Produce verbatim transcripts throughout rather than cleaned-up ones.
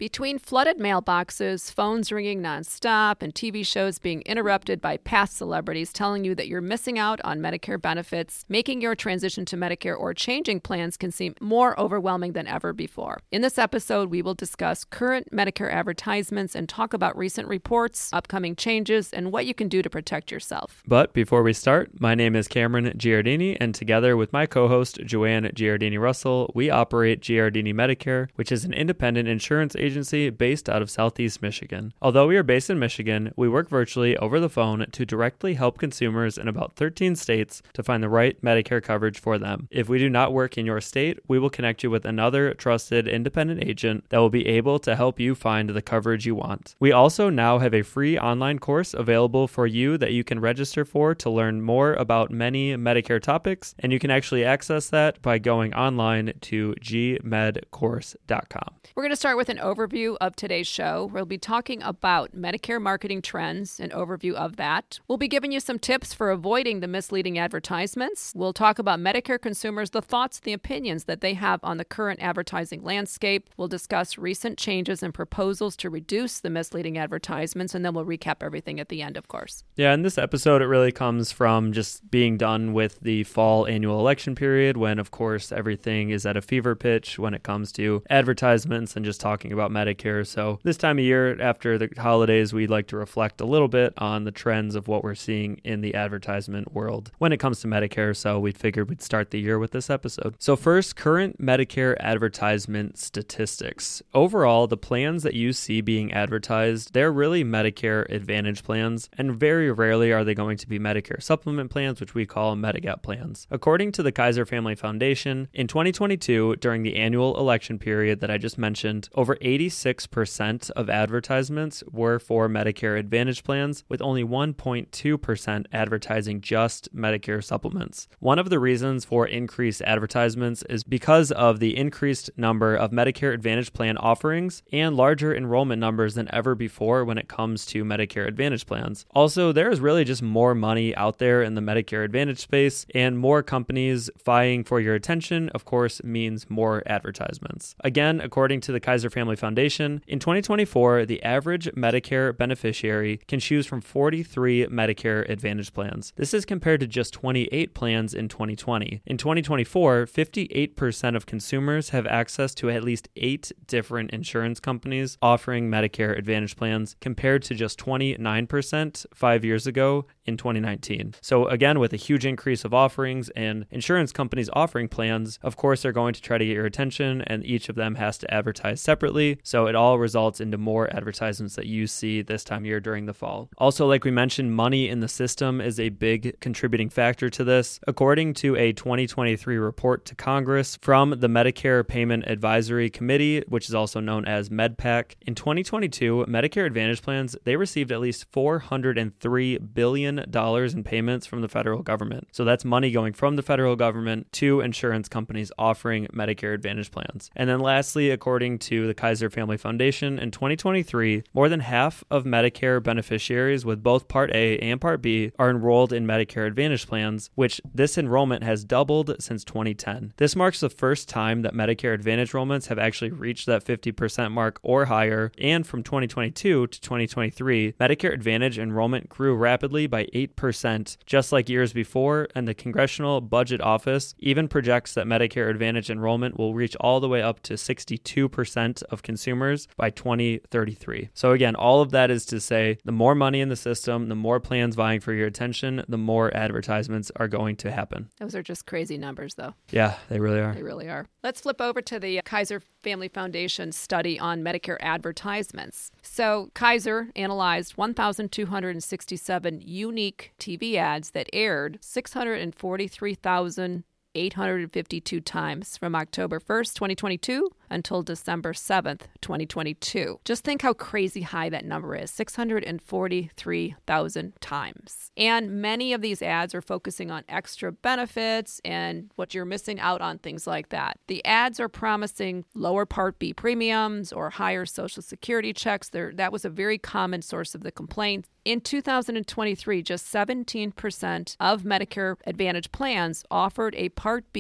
Between flooded mailboxes, phones ringing nonstop, and T V shows being interrupted by past celebrities telling you that you're missing out on Medicare benefits, making your transition to Medicare or changing plans can seem more overwhelming than ever before. In this episode, we will discuss current Medicare advertisements and talk about recent reports, upcoming changes, and what you can do to protect yourself. But before we start, my name is Cameron Giardini, and together with my co-host Joanne Giardini Russell, we operate Giardini Medicare, which is an independent insurance agency based out of Southeast Michigan. Although we are based in Michigan, we work virtually over the phone to directly help consumers in about thirteen states to find the right Medicare coverage for them. If we do not work in your state, we will connect you with another trusted independent agent that will be able to help you find the coverage you want. We also now have a free online course available for you that you can register for to learn more about many Medicare topics, and you can actually access that by going online to g med course dot com. We're going to start with an overview of today's show. We'll be talking about Medicare marketing trends, an overview of that. We'll be giving you some tips for avoiding the misleading advertisements. We'll talk about Medicare consumers, the thoughts, the opinions that they have on the current advertising landscape. We'll discuss recent changes and proposals to reduce the misleading advertisements, and then we'll recap everything at the end, of course. Yeah, in this episode, it really comes from just being done with the fall annual election period when, of course, everything is at a fever pitch when it comes to advertisements and just talking about Medicare. So this time of year after the holidays, we'd like to reflect a little bit on the trends of what we're seeing in the advertisement world when it comes to Medicare. So we figured we'd start the year with this episode. So first, current Medicare advertisement statistics. Overall, the plans that you see being advertised, they're really Medicare Advantage plans, and very rarely are they going to be Medicare supplement plans, which we call Medigap plans. According to the Kaiser Family Foundation, in twenty twenty-two, during the annual election period that I just mentioned, over eighty-six percent of advertisements were for Medicare Advantage plans, with only one point two percent advertising just Medicare supplements. One of the reasons for increased advertisements is because of the increased number of Medicare Advantage plan offerings and larger enrollment numbers than ever before when it comes to Medicare Advantage plans. Also, there is really just more money out there in the Medicare Advantage space, and more companies vying for your attention, of course, means more advertisements. Again, according to the Kaiser Family Foundation, in twenty twenty-four, the average Medicare beneficiary can choose from forty-three Medicare Advantage plans. This is compared to just twenty-eight plans in twenty twenty. In twenty twenty-four, fifty-eight percent of consumers have access to at least eight different insurance companies offering Medicare Advantage plans, compared to just twenty-nine percent five years ago in twenty nineteen. So again, with a huge increase of offerings and insurance companies offering plans, of course, they're going to try to get your attention, and each of them has to advertise separately. So it all results into more advertisements that you see this time of year during the fall. Also, like we mentioned, money in the system is a big contributing factor to this. According to a twenty twenty-three report to Congress from the Medicare Payment Advisory Committee, which is also known as MedPAC, in twenty twenty-two, Medicare Advantage plans, they received at least four hundred three billion dollars in payments from the federal government. So that's money going from the federal government to insurance companies offering Medicare Advantage plans. And then lastly, according to the Kaiser Family Foundation, in twenty twenty-three, more than half of Medicare beneficiaries with both Part A and Part B are enrolled in Medicare Advantage plans, which this enrollment has doubled since twenty ten. This marks the first time that Medicare Advantage enrollments have actually reached that fifty percent mark or higher, and from twenty twenty-two to twenty twenty-three, Medicare Advantage enrollment grew rapidly by eight percent, just like years before, and the Congressional Budget Office even projects that Medicare Advantage enrollment will reach all the way up to sixty-two percent of consumers by twenty thirty-three. So again, all of that is to say, the more money in the system, the more plans vying for your attention, the more advertisements are going to happen. Those are just crazy numbers, though. Yeah, they really are. They really are. Let's flip over to the Kaiser Family Foundation study on Medicare advertisements. So Kaiser analyzed one thousand two hundred sixty-seven unique T V ads that aired six hundred forty-three thousand eight hundred fifty-two times from October first, twenty twenty-two until December seventh, twenty twenty-two. Just think how crazy high that number is, six hundred forty-three thousand times. And many of these ads are focusing on extra benefits and what you're missing out on, things like that. The ads are promising lower Part B premiums or higher Social Security checks. There, that was a very common source of the complaints. In two thousand twenty-three, just seventeen percent of Medicare Advantage plans offered a Part B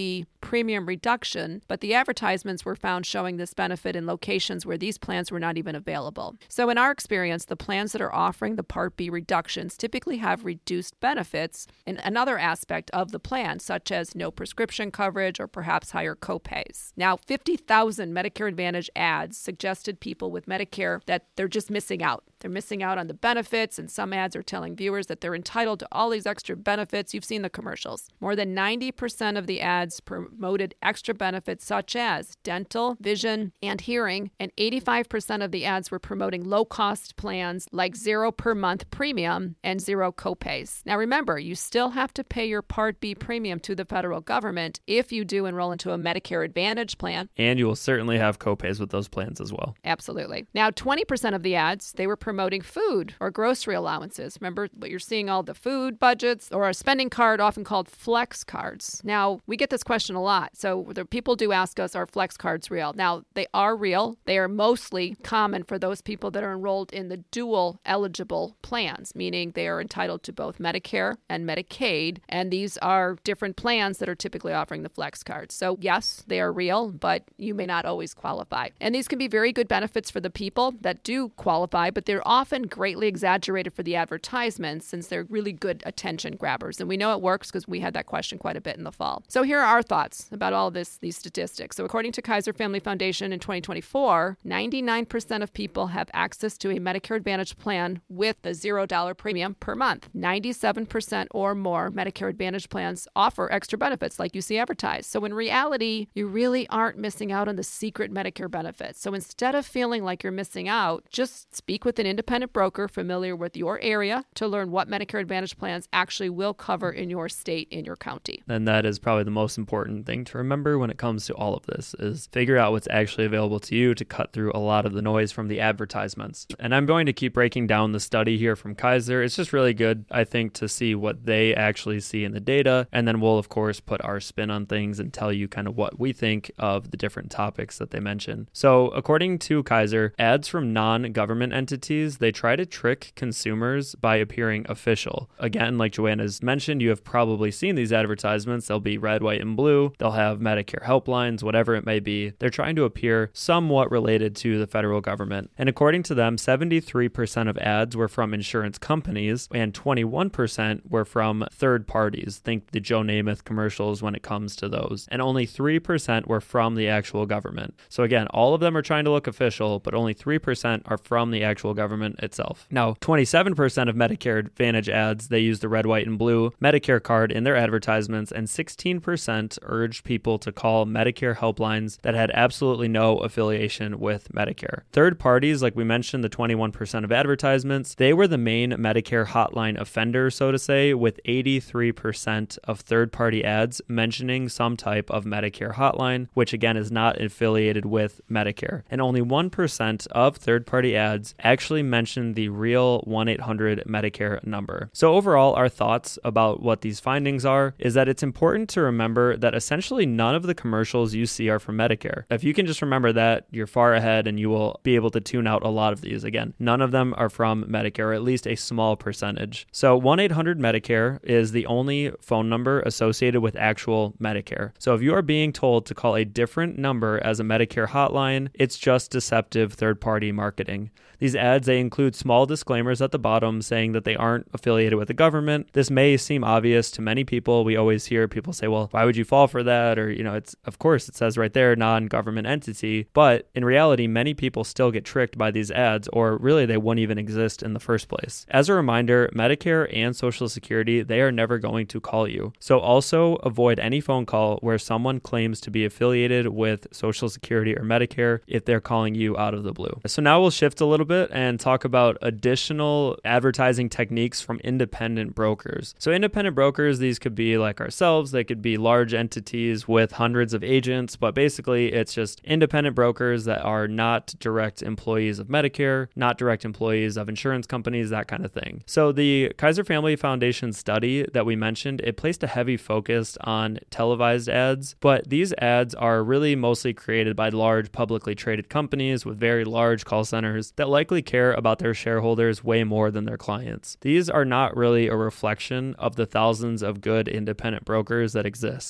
premium reduction, but the advertisements were found showing this benefit in locations where these plans were not even available. So in our experience, the plans that are offering the Part B reductions typically have reduced benefits in another aspect of the plan, such as no prescription coverage or perhaps higher copays. Now, fifty thousand Medicare Advantage ads suggested people with Medicare that they're just missing out. They're missing out on the benefits, and some ads are telling viewers that they're entitled to all these extra benefits. You've seen the commercials. More than ninety percent of the ads promoted extra benefits such as dental, vision, and hearing, and eighty-five percent of the ads were promoting low-cost plans like zero per month premium and zero copays. Now remember, you still have to pay your Part B premium to the federal government if you do enroll into a Medicare Advantage plan. And you will certainly have copays with those plans as well. Absolutely. Now, twenty percent of the ads, they were promoting food or grocery allowances. Remember, what you're seeing all the food budgets or a spending card, often called flex cards. Now, we get this question a lot. So the people do ask us, are flex cards real? Now, they are real. They are mostly common for those people that are enrolled in the dual eligible plans, meaning they are entitled to both Medicare and Medicaid. And these are different plans that are typically offering the flex cards. So yes, they are real, but you may not always qualify. And these can be very good benefits for the people that do qualify, but they're often greatly exaggerated for the advertisements since they're really good attention grabbers. And we know it works because we had that question quite a bit in the fall. So here are our thoughts about all this, these statistics. So according to Kaiser Family Foundation in twenty twenty-four, ninety-nine percent of people have access to a Medicare Advantage plan with the zero dollar premium per month. ninety-seven percent or more Medicare Advantage plans offer extra benefits like you see advertised. So in reality, you really aren't missing out on the secret Medicare benefits. So instead of feeling like you're missing out, just speak with an independent broker familiar with your area to learn what Medicare Advantage plans actually will cover in your state, in your county. And that is probably the most important thing to remember when it comes to all of this is figure out what's actually available to you to cut through a lot of the noise from the advertisements. And I'm going to keep breaking down the study here from Kaiser. It's just really good, I think, to see what they actually see in the data. And then we'll, of course, put our spin on things and tell you kind of what we think of the different topics that they mention. So according to Kaiser, ads from non-government entities, they try to trick consumers by appearing official. Again, like Joanna's mentioned, you have probably seen these advertisements. They'll be red, white, and blue. They'll have Medicare helplines, whatever it may be. They're trying to appear somewhat related to the federal government. And according to them, seventy-three percent of ads were from insurance companies and twenty-one percent were from third parties. Think the Joe Namath commercials when it comes to those. And only three percent were from the actual government. So again, all of them are trying to look official, but only three percent are from the actual government itself. Now, twenty-seven percent of Medicare Advantage ads, they use the red, white, and blue Medicare card in their advertisements, and sixteen percent urged people to call Medicare helplines that had absolutely no affiliation with Medicare. Third parties, like we mentioned, the twenty-one percent of advertisements, they were the main Medicare hotline offender, so to say, with eighty-three percent of third-party ads mentioning some type of Medicare hotline, which again is not affiliated with Medicare. And only one percent of third-party ads actually mentioned the real one eight hundred Medicare number. So overall, our thoughts about what these findings are is that it's important to remember that essentially none of the commercials you see are from Medicare. If you can just remember that, you're far ahead and you will be able to tune out a lot of these. Again, none of them are from Medicare, or at least a small percentage. So one eight hundred Medicare is the only phone number associated with actual Medicare. So if you are being told to call a different number as a Medicare hotline, it's just deceptive third-party marketing. These ads, they include small disclaimers at the bottom saying that they aren't affiliated with the government. This may seem obvious to many people. We always hear people say, well, why would you fall for that? Or, you know, it's, of course, it says right there, non-government entity. But in reality, many people still get tricked by these ads, or really they wouldn't even exist in the first place. As a reminder, Medicare and Social Security, they are never going to call you. So also avoid any phone call where someone claims to be affiliated with Social Security or Medicare if they're calling you out of the blue. So now we'll shift a little bit and talk about additional advertising techniques from independent brokers. So independent brokers, these could be like ourselves. They could be large entities with hundreds of agents, but basically it's just independent brokers that are not direct employees of Medicare, not direct employees of insurance companies, that kind of thing. So the Kaiser Family Foundation study that we mentioned, it placed a heavy focus on televised ads, but these ads are really mostly created by large publicly traded companies with very large call centers that likely care about their shareholders way more than their clients. These are not really a reflection of the thousands of good independent brokers that exist. With that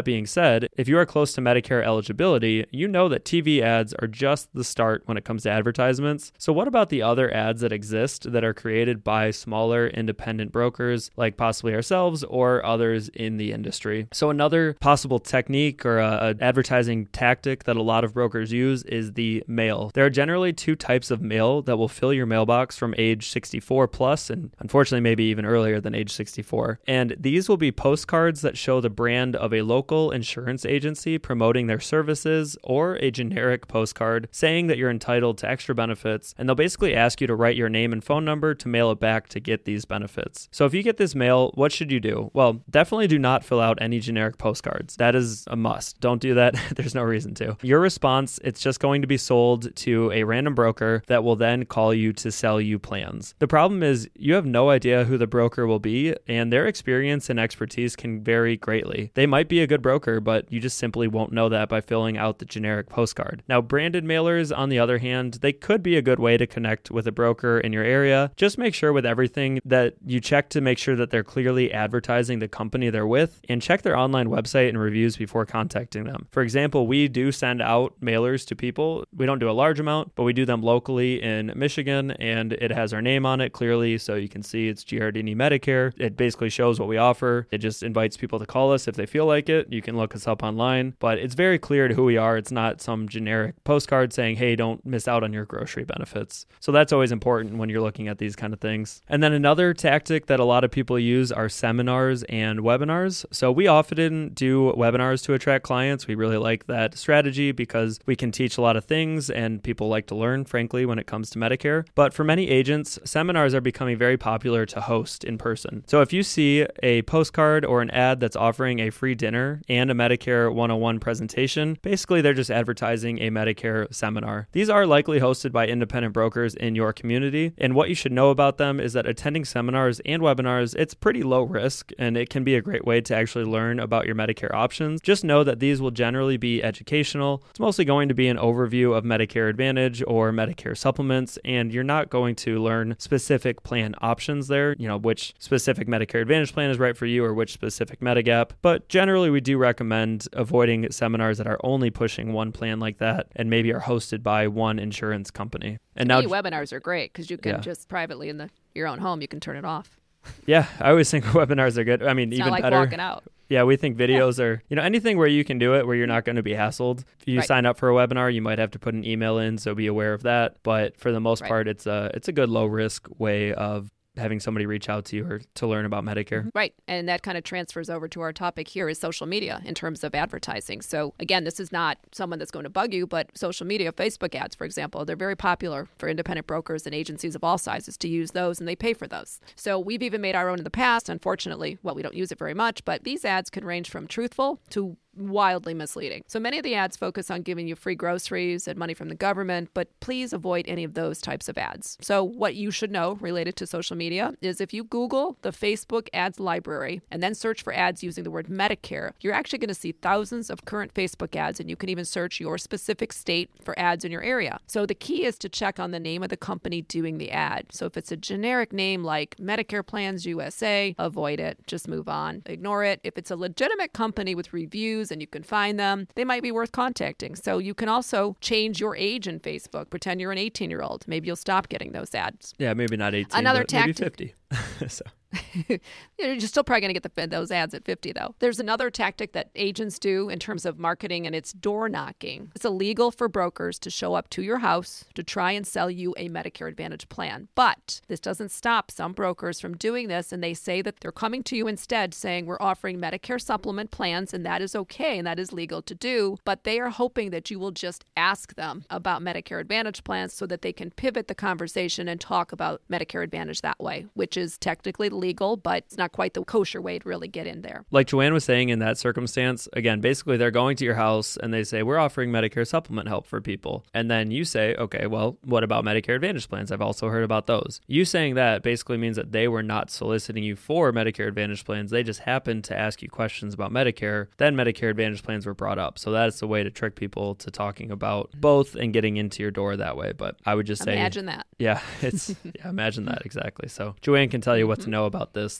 that being said, if you are close to Medicare eligibility, you know that T V ads are just the start when it comes to advertisements. So what about the other ads that exist that are created by smaller independent brokers, like possibly ourselves or others in the industry? So another possible technique or a, a advertising tactic that a lot of brokers use is the mail. There are generally two types of mail that will fill your mailbox from age sixty-four plus, and unfortunately maybe even earlier than age sixty-four. And these will be postcards that show the brand of a local insurance agency promoting their services, or a generic postcard saying that you're entitled to extra benefits, and they'll basically ask you to write your name and phone number to mail it back to get these benefits. So if you get this mail, what should you do? Well, definitely do not fill out any generic postcards. That is a must. Don't do that. There's no reason to. Your response, it's just going to be sold to a random broker that will then call you to sell you plans. The problem is you have no idea who the broker will be, and their experience and expertise can vary greatly. They might be a good broker, but you just simply won't know that by filling out the generic postcard. Now, branded mailers, on the other hand, they could be a good way to connect with a broker in your area. Just make sure with everything that you check to make sure that they're clearly advertising the company they're with, and check their online website and reviews before contacting them. For example, we do send out mailers to people. We don't do a large amount, but we do them locally in Michigan, and it has our name on it clearly, so you can see it's Giardini Medicare. It basically shows what we offer. It just invites people to call us if they feel like it. You can look us up online, but it's very clear to who we are. It's not some generic postcard saying, hey, don't miss out on your grocery benefits. So that's always important when you're looking at these kind of things. And then another tactic that a lot of people use are seminars and webinars. So we often do webinars to attract clients. We really like that strategy because we can teach a lot of things and people like to learn, frankly, when it comes to Medicare. But for many agents, seminars are becoming very popular to host in person. So if you see a postcard or an ad that's offering a free dinner and a Medicare one oh one presentation, basically they're just advertising a Medicare seminar. These are likely hosted by independent brokers in your community, and what you should know about them is that attending seminars and webinars, it's pretty low risk, and it can be a great way to actually learn about your Medicare options. Just know that these will generally be educational. It's mostly going to be an overview of Medicare Advantage or Medicare supplements, and you're not going to learn specific plan options there, you know, which specific Medicare Advantage plan is right for you or which specific Medigap. But generally, we do recommend avoiding seminars that are only pushing one plan like that and maybe are hosted by one insurance company. And to now me, webinars are great because you can yeah. just privately in the your own home, you can turn it off. Yeah, I always think webinars are good. I mean, It's even not like better. walking out. Yeah, we think videos yeah. are, you know, anything where you can do it where you're not going to be hassled. If you right. sign up for a webinar, you might have to put an email in, so be aware of that. But for the most right. part, it's a it's a good low risk way of having somebody reach out to you or to learn about Medicare. Right. And that kind of transfers over to our topic here is social media in terms of advertising. So again, this is not someone that's going to bug you, but social media, Facebook ads, for example, they're very popular for independent brokers and agencies of all sizes to use those, and they pay for those. So we've even made our own in the past. Unfortunately, well, we don't use it very much, but these ads can range from truthful to wildly misleading. So many of the ads focus on giving you free groceries and money from the government, but please avoid any of those types of ads. So what you should know related to social media is if you Google the Facebook ads library and then search for ads using the word Medicare, you're actually going to see thousands of current Facebook ads, and you can even search your specific state for ads in your area. So the key is to check on the name of the company doing the ad. So if it's a generic name like Medicare Plans U S A, avoid it. Just move on. Ignore it. If it's a legitimate company with reviews and you can find them, they might be worth contacting. So you can also change your age in Facebook. Pretend you're an eighteen-year-old. Maybe you'll stop getting those ads. Yeah, maybe not eighteen, Another but tactic, maybe fifty. So. You're still probably going to get the, those ads at fifty, though. There's another tactic that agents do in terms of marketing, and it's door knocking. It's illegal for brokers to show up to your house to try and sell you a Medicare Advantage plan. But this doesn't stop some brokers from doing this, and they say that they're coming to you instead saying we're offering Medicare supplement plans, and that is okay, and that is legal to do. But they are hoping that you will just ask them about Medicare Advantage plans so that they can pivot the conversation and talk about Medicare Advantage that way, which is technically legal, but it's not quite the kosher way to really get in there. Like Joanne was saying, in that circumstance, again, basically they're going to your house and they say, we're offering Medicare supplement help for people. And then you say, okay, well, what about Medicare Advantage plans? I've also heard about those. You saying that basically means that they were not soliciting you for Medicare Advantage plans. They just happened to ask you questions about Medicare. Then Medicare Advantage plans were brought up. So that's the way to trick people to talking about both and getting into your door that way. But I would just say, imagine that. Yeah, it's yeah, imagine that exactly. So Joanne can tell you what to know about this, though,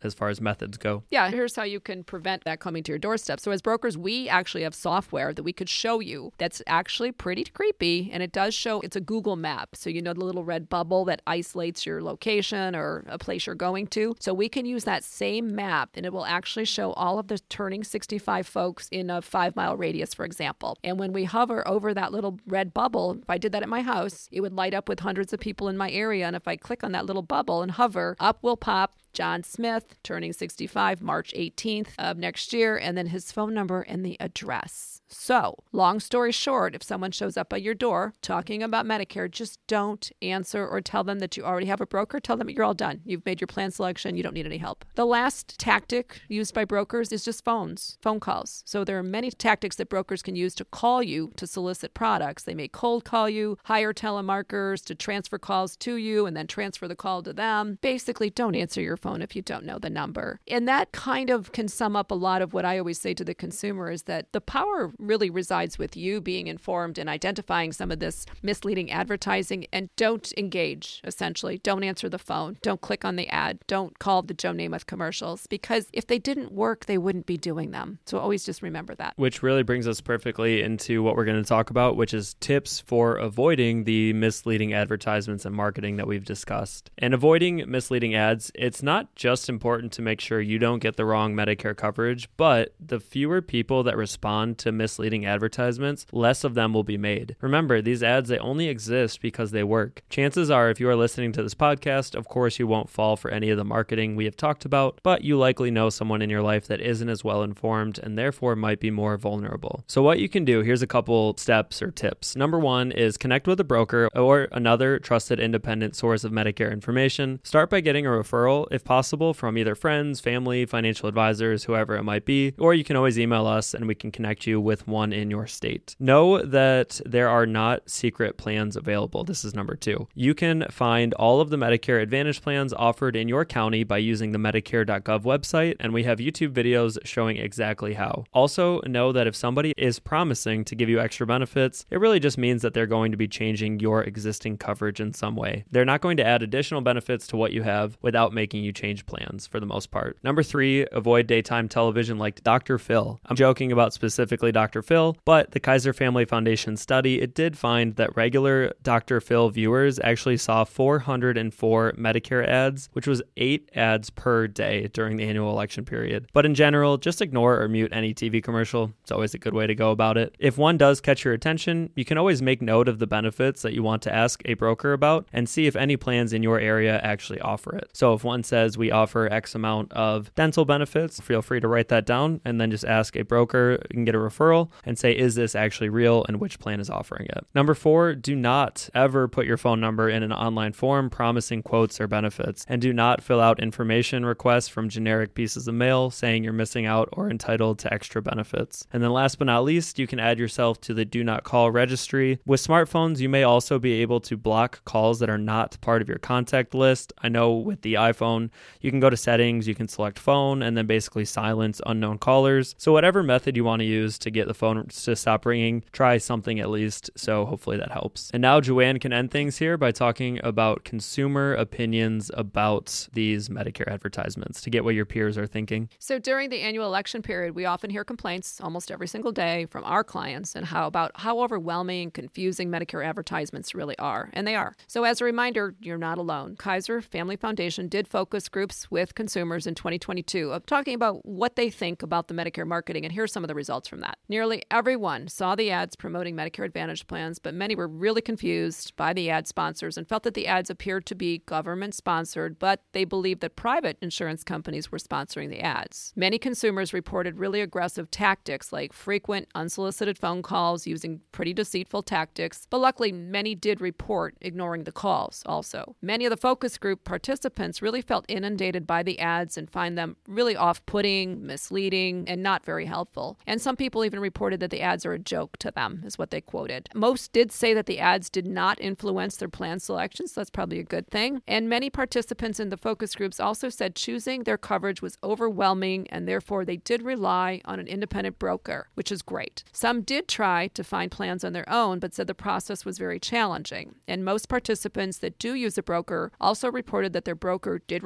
as far as methods go. Yeah, here's how you can prevent that coming to your doorstep. So as brokers, we actually have software that we could show you that's actually pretty creepy, and it does show, it's a Google map. So you know the little red bubble that isolates your location or a place you're going to. So we can use that same map, and it will actually show all of the turning sixty-five folks in a five mile radius, for example. And when we hover over that little red bubble, if I did that at my house, it would light up with hundreds of people in my area. And if I click on that little bubble and hover, up will pop John Smith, turning sixty-five, March eighteenth of next year, and then his phone number and the address. So, long story short, if someone shows up at your door talking about Medicare, just don't answer or tell them that you already have a broker. Tell them you're all done. You've made your plan selection. You don't need any help. The last tactic used by brokers is just phones, phone calls. So there are many tactics that brokers can use to call you to solicit products. They may cold call you, hire telemarketers to transfer calls to you, and then transfer the call to them. Basically, don't answer your phone if you don't know the number. And that kind of can sum up a lot of what I always say to the consumer is that the power really resides with you being informed and identifying some of this misleading advertising, and don't engage, essentially. Don't answer the phone. Don't click on the ad. Don't call the Joe Namath commercials, because if they didn't work, they wouldn't be doing them. So always just remember that. Which really brings us perfectly into what we're going to talk about, which is tips for avoiding the misleading advertisements and marketing that we've discussed. And avoiding misleading ads, it's not just important to make sure you don't get the wrong Medicare coverage, but the fewer people that respond to misleading advertisements, less of them will be made. Remember, these ads, they only exist because they work. Chances are, if you are listening to this podcast, of course you won't fall for any of the marketing we have talked about, but you likely know someone in your life that isn't as well informed and therefore might be more vulnerable. So what you can do, here's a couple steps or tips. Number one is connect with a broker or another trusted independent source of Medicare information. Start by getting a referral, if possible, from either friends, family, financial advisors, whoever it might be, or you can always email us and we can connect you with one in your state. Know that there are not secret plans available. This is number two. You can find all of the Medicare Advantage plans offered in your county by using the medicare dot gov website, and we have YouTube videos showing exactly how. Also, know that if somebody is promising to give you extra benefits, it really just means that they're going to be changing your existing coverage in some way. They're not going to add additional benefits to what you have without making you change plans for the most part. Number three, avoid daytime television like Doctor Phil. I'm joking about specifically Doctor Phil, but the Kaiser Family Foundation study, it did find that regular Doctor Phil viewers actually saw four hundred four Medicare ads, which was eight ads per day during the annual election period. But in general, just ignore or mute any T V commercial. It's always a good way to go about it. If one does catch your attention, you can always make note of the benefits that you want to ask a broker about and see if any plans in your area actually offer it. So if one says we offer X amount of dental benefits, feel free to write that down and then just ask a broker. You can get a referral and say, is this actually real and which plan is offering it? Number four, do not ever put your phone number in an online form promising quotes or benefits, and do not fill out information requests from generic pieces of mail saying you're missing out or entitled to extra benefits. And then last but not least, you can add yourself to the Do Not Call registry. With smartphones, you may also be able to block calls that are not part of your contact list. I know with the iPhone, you can go to settings, you can select phone, and then basically silence unknown callers. So whatever method you want to use to get the phone to stop ringing, try something at least. So hopefully that helps. And now Joanne can end things here by talking about consumer opinions about these Medicare advertisements to get what your peers are thinking. So during the annual election period, we often hear complaints almost every single day from our clients and how about how overwhelming and confusing Medicare advertisements really are. And they are. So as a reminder, you're not alone. Kaiser Family Foundation did focus groups with consumers in twenty twenty-two of talking about what they think about the Medicare marketing. And here's some of the results from that. Nearly everyone saw the ads promoting Medicare Advantage plans, but many were really confused by the ad sponsors and felt that the ads appeared to be government-sponsored, but they believed that private insurance companies were sponsoring the ads. Many consumers reported really aggressive tactics like frequent unsolicited phone calls using pretty deceitful tactics, but luckily many did report ignoring the calls also. Many of the focus group participants really felt inundated by the ads and find them really off-putting, misleading, and not very helpful. And some people even reported that the ads are a joke to them, is what they quoted. Most did say that the ads did not influence their plan selections, so that's probably a good thing. And many participants in the focus groups also said choosing their coverage was overwhelming, and therefore they did rely on an independent broker, which is great. Some did try to find plans on their own, but said the process was very challenging. And most participants that do use a broker also reported that their broker did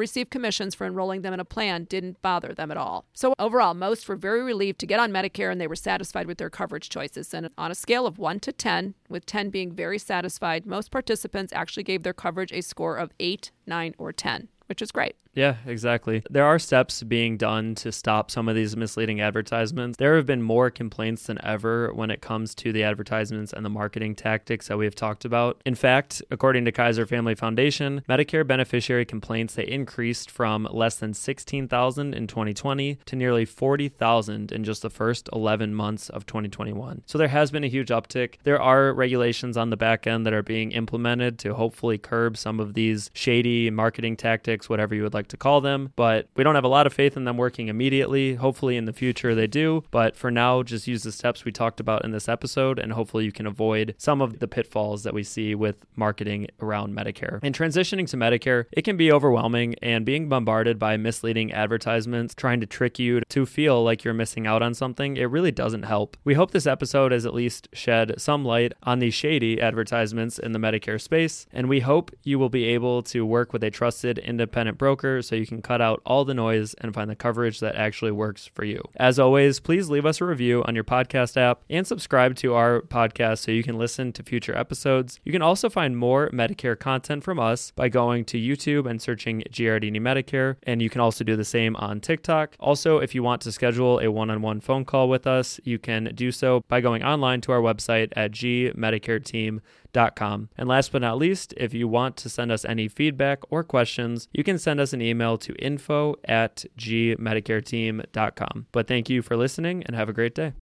receive commissions for enrolling them in a plan didn't bother them at all. So overall, most were very relieved to get on Medicare, and they were satisfied with their coverage choices. And on a scale of one to ten, with ten being very satisfied, most participants actually gave their coverage a score of eight, nine, or ten, which is great. Yeah, exactly. There are steps being done to stop some of these misleading advertisements. There have been more complaints than ever when it comes to the advertisements and the marketing tactics that we have talked about. In fact, according to Kaiser Family Foundation, Medicare beneficiary complaints, they increased from less than sixteen thousand in twenty twenty to nearly forty thousand in just the first eleven months of twenty twenty-one. So there has been a huge uptick. There are regulations on the back end that are being implemented to hopefully curb some of these shady marketing tactics, whatever you would like to call them, but we don't have a lot of faith in them working immediately. Hopefully in the future they do, but for now, just use the steps we talked about in this episode, and hopefully you can avoid some of the pitfalls that we see with marketing around Medicare. And transitioning to Medicare, it can be overwhelming, and being bombarded by misleading advertisements trying to trick you to feel like you're missing out on something, it really doesn't help. We hope this episode has at least shed some light on these shady advertisements in the Medicare space, and we hope you will be able to work with a trusted independent broker so you can cut out all the noise and find the coverage that actually works for you. As always, please leave us a review on your podcast app and subscribe to our podcast so you can listen to future episodes. You can also find more Medicare content from us by going to YouTube and searching Giardini Medicare, and you can also do the same on TikTok. Also, if you want to schedule a one-on-one phone call with us, you can do so by going online to our website at g medicare team dot com. And last but not least, if you want to send us any feedback or questions, you can send us an email to info at g medicare team dot com. But thank you for listening and have a great day.